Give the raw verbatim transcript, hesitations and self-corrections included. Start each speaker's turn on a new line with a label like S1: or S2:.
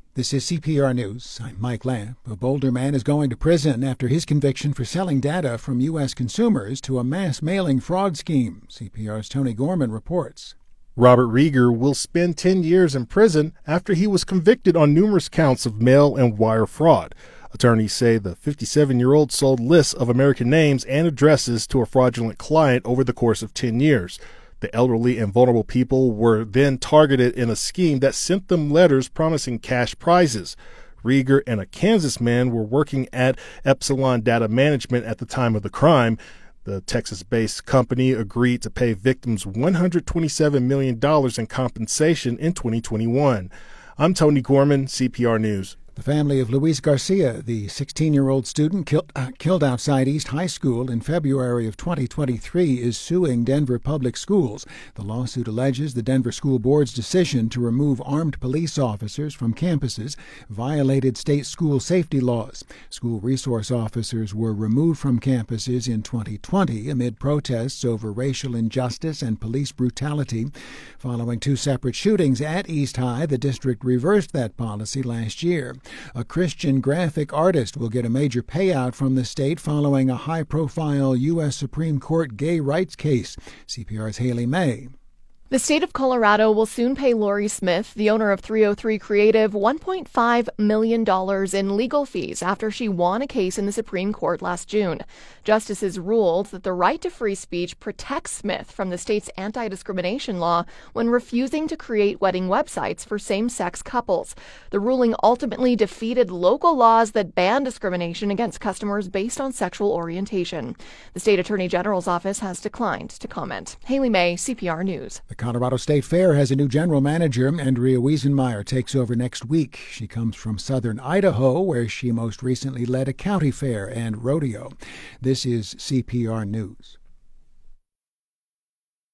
S1: This is C P R News. I'm Mike Lamp. A Boulder man is going to prison after his conviction for selling data from U S consumers to a mass mailing fraud scheme. C P R's Tony Gorman reports.
S2: Robert Rieger will spend ten years in prison after he was convicted on numerous counts of mail and wire fraud. Attorneys say the fifty-seven-year-old sold lists of American names and addresses to a fraudulent client over the course of ten years. The elderly and vulnerable people were then targeted in a scheme that sent them letters promising cash prizes. Rieger and a Kansas man were working at Epsilon Data Management at the time of the crime. The Texas-based company agreed to pay victims one hundred twenty-seven million dollars in compensation in twenty twenty-one. I'm Tony Gorman, C P R News.
S1: The family of Luis Garcia, the sixteen-year-old student killed, uh, killed outside East High School in February of twenty twenty-three, is suing Denver Public Schools. The lawsuit alleges the Denver School Board's decision to remove armed police officers from campuses violated state school safety laws. School resource officers were removed from campuses in twenty twenty amid protests over racial injustice and police brutality. Following two separate shootings at East High, the district reversed that policy last year. A Christian graphic artist will get a major payout from the state following a high-profile U S Supreme Court gay rights case. C P R's Haley May.
S3: The state of Colorado will soon pay Lori Smith, the owner of three oh three Creative, one point five million dollars in legal fees after she won a case in the Supreme Court last June. Justices ruled that the right to free speech protects Smith from the state's anti-discrimination law when refusing to create wedding websites for same-sex couples. The ruling ultimately defeated local laws that ban discrimination against customers based on sexual orientation. The state attorney general's office has declined to comment. Haley May, C P R News.
S1: The Colorado State Fair has a new general manager. Andrea Wiesenmeyer takes over next week. She comes from southern Idaho, where she most recently led a county fair and rodeo. This is C P R News.